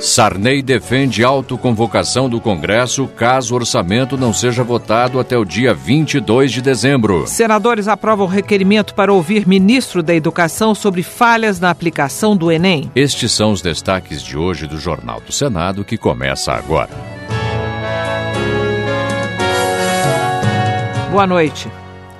Sarney defende autoconvocação do Congresso caso o orçamento não seja votado até o dia 22 de dezembro. Senadores aprovam requerimento para ouvir ministro da Educação sobre falhas na aplicação do Enem. Estes são os destaques de hoje do Jornal do Senado, que começa agora. Boa noite.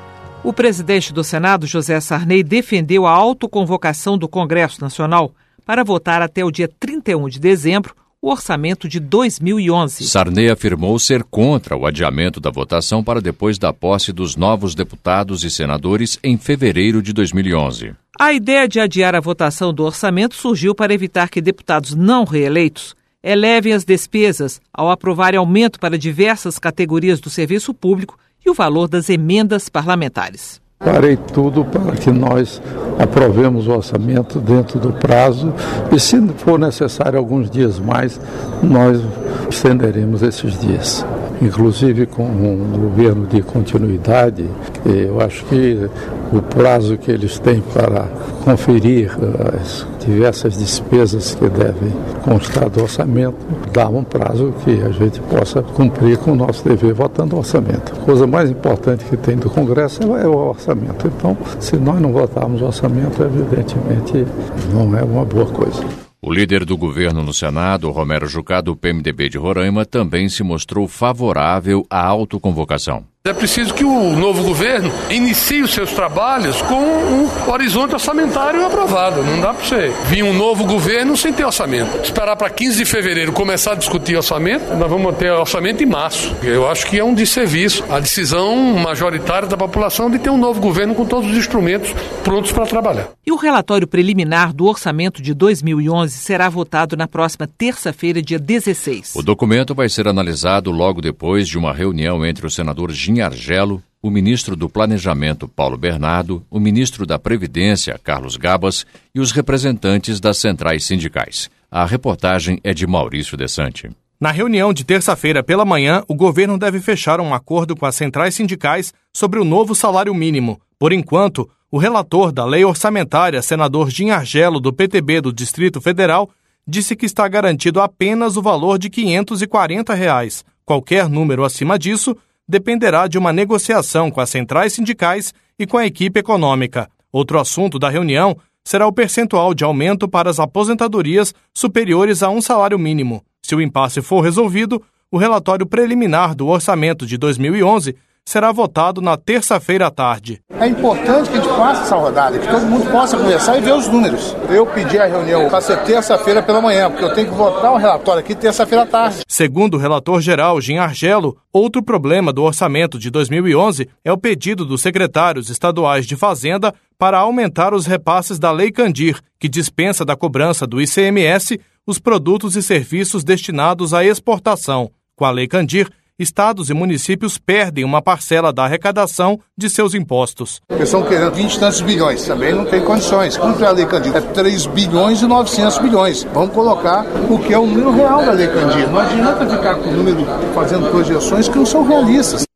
O presidente do Senado, José Sarney, defendeu a autoconvocação do Congresso Nacional para votar até o dia 31 de dezembro o orçamento de 2011. Sarney afirmou ser contra o adiamento da votação para depois da posse dos novos deputados e senadores em fevereiro de 2011. A ideia de adiar a votação do orçamento surgiu para evitar que deputados não reeleitos elevem as despesas ao aprovarem aumento para diversas categorias do serviço público e o valor das emendas parlamentares. Farei tudo para que nós aprovemos o orçamento dentro do prazo e, se for necessário alguns dias mais, nós estenderemos esses dias. Inclusive com um governo de continuidade, eu acho que o prazo que eles têm para conferir as diversas despesas que devem constar do orçamento dá um prazo que a gente possa cumprir com o nosso dever votando o orçamento. A coisa mais importante que tem do Congresso é o orçamento. Então, se nós não votarmos o orçamento, evidentemente não é uma boa coisa. O líder do governo no Senado, Romero Jucá, do PMDB de Roraima, também se mostrou favorável à autoconvocação. É preciso que o novo governo inicie os seus trabalhos com um horizonte orçamentário aprovado. Não dá para você vir um novo governo sem ter orçamento. Esperar para 15 de fevereiro começar a discutir orçamento, nós vamos ter orçamento em março. Eu acho que é um desserviço. A decisão majoritária da população de ter um novo governo com todos os instrumentos prontos para trabalhar. E o relatório preliminar do orçamento de 2011 será votado na próxima terça-feira, dia 16. O documento vai ser analisado logo depois de uma reunião entre o senador Argelo, o ministro do Planejamento, Paulo Bernardo, o ministro da Previdência, Carlos Gabas, e os representantes das centrais sindicais. A reportagem é de Maurício Desante. Na reunião de terça-feira pela manhã, o governo deve fechar um acordo com as centrais sindicais sobre o novo salário mínimo. Por enquanto, o relator da lei orçamentária, senador Jim Argelo, do PTB do Distrito Federal, disse que está garantido apenas o valor de R$ 540. Qualquer número acima disso dependerá de uma negociação com as centrais sindicais e com a equipe econômica. Outro assunto da reunião será o percentual de aumento para as aposentadorias superiores a um salário mínimo. Se o impasse for resolvido, o relatório preliminar do orçamento de 2011 será votado na terça-feira à tarde. É importante que a gente faça essa rodada, que todo mundo possa conversar e ver os números. Eu pedi a reunião para ser terça-feira pela manhã, porque eu tenho que votar o relatório aqui terça-feira à tarde. Segundo o relator-geral Jim Argelo, outro problema do orçamento de 2011 é o pedido dos secretários estaduais de Fazenda para aumentar os repasses da Lei Candir, que dispensa da cobrança do ICMS os produtos e serviços destinados à exportação. Com a Lei Candir, estados e municípios perdem uma parcela da arrecadação de seus impostos. Eles estão querendo 20 e tantos bilhões, também não tem condições. Quanto é a Lei Candir? É 3 bilhões e 900 bilhões. Vamos colocar o que é o número real da Lei Candir. Não adianta ficar com o número fazendo projeções que não são realistas.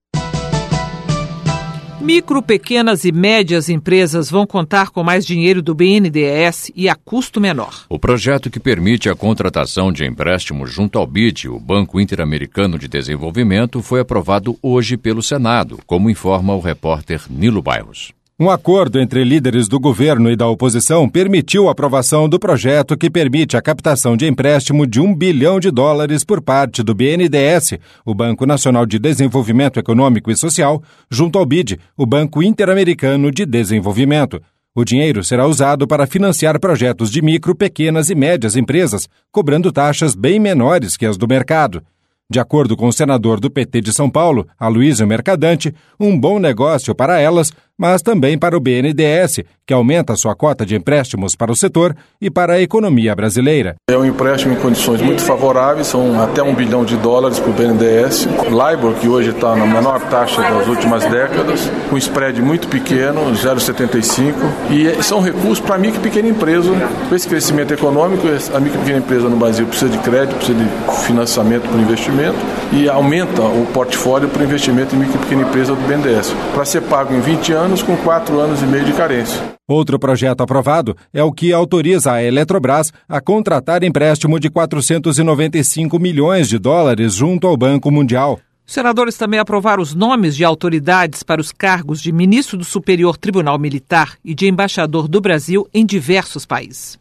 Micro, pequenas e médias empresas vão contar com mais dinheiro do BNDES e a custo menor. O projeto que permite a contratação de empréstimos junto ao BID, o Banco Interamericano de Desenvolvimento, foi aprovado hoje pelo Senado, como informa o repórter Nilo Bairros. Um acordo entre líderes do governo e da oposição permitiu a aprovação do projeto que permite a captação de empréstimo de $1 bilhão por parte do BNDES, o Banco Nacional de Desenvolvimento Econômico e Social, junto ao BID, o Banco Interamericano de Desenvolvimento. O dinheiro será usado para financiar projetos de micro, pequenas e médias empresas, cobrando taxas bem menores que as do mercado. De acordo com o senador do PT de São Paulo, Aloysio Mercadante, um bom negócio para elas, mas também para o BNDES, que aumenta sua cota de empréstimos para o setor e para a economia brasileira. É um empréstimo em condições muito favoráveis, são até $1 bilhão para o BNDES. LIBOR, que hoje está na menor taxa das últimas décadas, com spread muito pequeno, 0,75, e são recursos para a micro e pequena empresa. Com esse crescimento econômico, a micro e pequena empresa no Brasil precisa de crédito, precisa de financiamento para investimento e aumenta o portfólio para investimento em micro e pequena empresa do BNDES. Para ser pago em 20 anos, anos com 4 anos e meio de carência. Outro projeto aprovado é o que autoriza a Eletrobras a contratar empréstimo de 495 milhões de dólares junto ao Banco Mundial. Os senadores também aprovaram os nomes de autoridades para os cargos de ministro do Superior Tribunal Militar e de embaixador do Brasil em diversos países.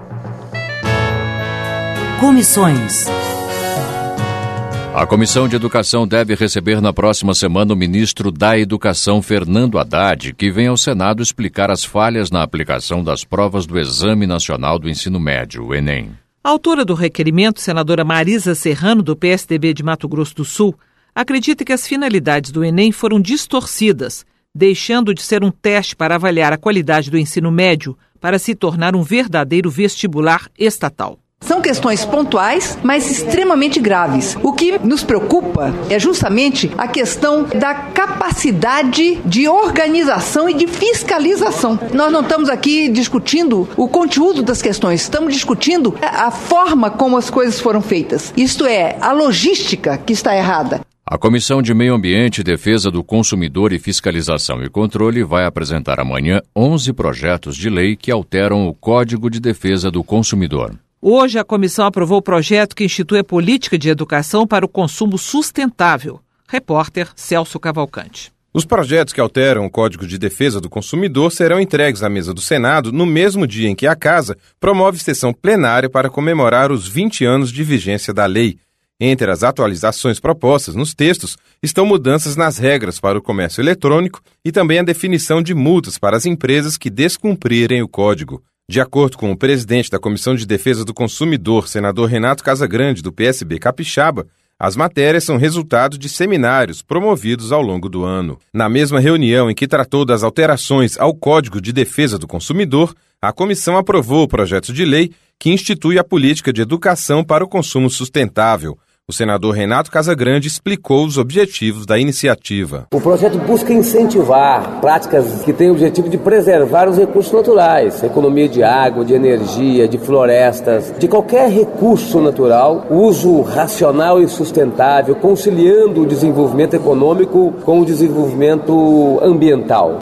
Comissões. A Comissão de Educação deve receber na próxima semana o ministro da Educação, Fernando Haddad, que vem ao Senado explicar as falhas na aplicação das provas do Exame Nacional do Ensino Médio, o Enem. A autora do requerimento, senadora Marisa Serrano, do PSDB de Mato Grosso do Sul, acredita que as finalidades do Enem foram distorcidas, deixando de ser um teste para avaliar a qualidade do ensino médio para se tornar um verdadeiro vestibular estatal. São questões pontuais, mas extremamente graves. O que nos preocupa é justamente a questão da capacidade de organização e de fiscalização. Nós não estamos aqui discutindo o conteúdo das questões, estamos discutindo a forma como as coisas foram feitas. Isto é, a logística que está errada. A Comissão de Meio Ambiente, Defesa do Consumidor e Fiscalização e Controle vai apresentar amanhã 11 projetos de lei que alteram o Código de Defesa do Consumidor. Hoje, a comissão aprovou o projeto que institui a política de educação para o consumo sustentável. Repórter Celso Cavalcante. Os projetos que alteram o Código de Defesa do Consumidor serão entregues à mesa do Senado no mesmo dia em que a Casa promove sessão plenária para comemorar os 20 anos de vigência da lei. Entre as atualizações propostas nos textos estão mudanças nas regras para o comércio eletrônico e também a definição de multas para as empresas que descumprirem o código. De acordo com o presidente da Comissão de Defesa do Consumidor, senador Renato Casagrande, do PSB Capixaba, as matérias são resultado de seminários promovidos ao longo do ano. Na mesma reunião em que tratou das alterações ao Código de Defesa do Consumidor, a comissão aprovou o projeto de lei que institui a política de educação para o consumo sustentável. O senador Renato Casagrande explicou os objetivos da iniciativa. O projeto busca incentivar práticas que têm o objetivo de preservar os recursos naturais, economia de água, de energia, de florestas, de qualquer recurso natural, uso racional e sustentável, conciliando o desenvolvimento econômico com o desenvolvimento ambiental.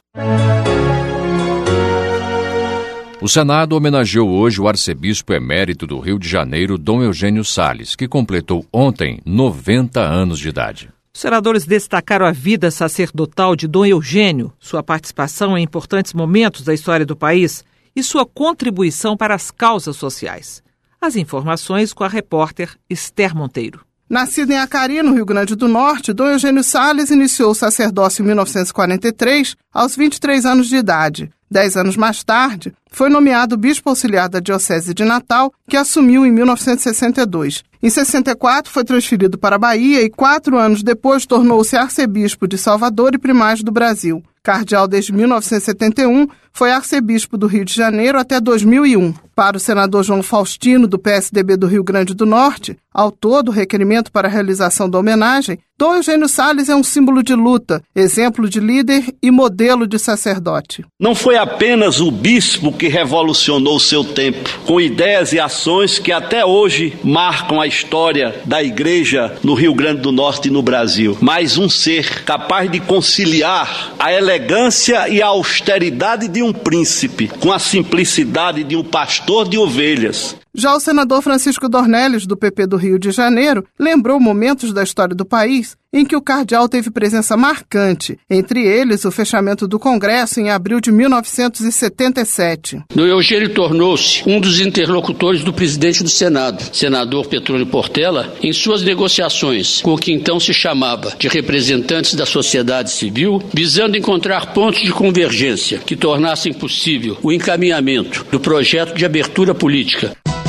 O Senado homenageou hoje o arcebispo emérito do Rio de Janeiro, Dom Eugênio Salles, que completou ontem 90 anos de idade. Os senadores destacaram a vida sacerdotal de Dom Eugênio, sua participação em importantes momentos da história do país e sua contribuição para as causas sociais. As informações com a repórter Esther Monteiro. Nascido em Acari, no Rio Grande do Norte, Dom Eugênio Salles iniciou o sacerdócio em 1943, aos 23 anos de idade. 10 anos mais tarde, foi nomeado bispo auxiliar da Diocese de Natal, que assumiu em 1962. Em 64, foi transferido para a Bahia e 4 anos depois tornou-se arcebispo de Salvador e primaz do Brasil. Cardeal desde 1971, foi arcebispo do Rio de Janeiro até 2001. Para o senador João Faustino, do PSDB do Rio Grande do Norte, autor do requerimento para a realização da homenagem, Dom Eugênio Salles é um símbolo de luta, exemplo de líder e modelo de sacerdote. Não foi apenas o bispo que revolucionou seu tempo, com ideias e ações que até hoje marcam a história da igreja no Rio Grande do Norte e no Brasil, mas um ser capaz de conciliar a elegância e a austeridade de um príncipe com a simplicidade de um pastor de ovelhas. Já o senador Francisco Dornelles, do PP do Rio de Janeiro, lembrou momentos da história do país em que o cardeal teve presença marcante, entre eles o fechamento do Congresso em abril de 1977. Dom Eugênio tornou-se um dos interlocutores do presidente do Senado, senador Petrônio Portela, em suas negociações com o que então se chamava de representantes da sociedade civil, visando encontrar pontos de convergência que tornassem possível o encaminhamento do projeto de abertura política.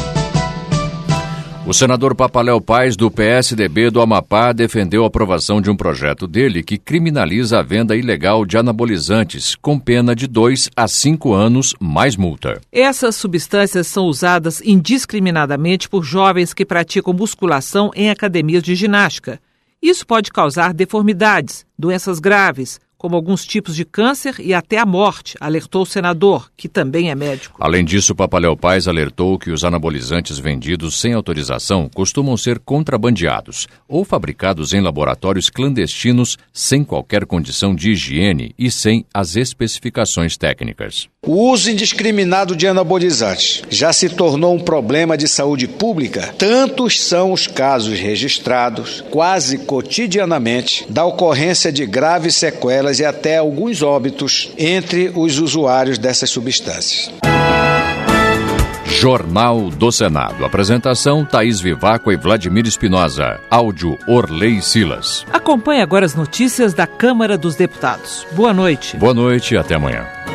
O senador Papaléu Paes, do PSDB do Amapá, defendeu a aprovação de um projeto dele que criminaliza a venda ilegal de anabolizantes, com pena de 2 a 5 anos mais multa. Essas substâncias são usadas indiscriminadamente por jovens que praticam musculação em academias de ginástica. Isso pode causar deformidades, doenças graves, como alguns tipos de câncer e até a morte, alertou o senador, que também é médico. Além disso, Papaléu Paz alertou que os anabolizantes vendidos sem autorização costumam ser contrabandeados ou fabricados em laboratórios clandestinos sem qualquer condição de higiene e sem as especificações técnicas. O uso indiscriminado de anabolizantes já se tornou um problema de saúde pública. Tantos são os casos registrados, quase cotidianamente, da ocorrência de graves sequelas e até alguns óbitos entre os usuários dessas substâncias. Jornal do Senado. Apresentação: Thaís Vivaco e Vladimir Espinosa. Áudio: Orley Silas. Acompanhe agora as notícias da Câmara dos Deputados. Boa noite. Boa noite e até amanhã.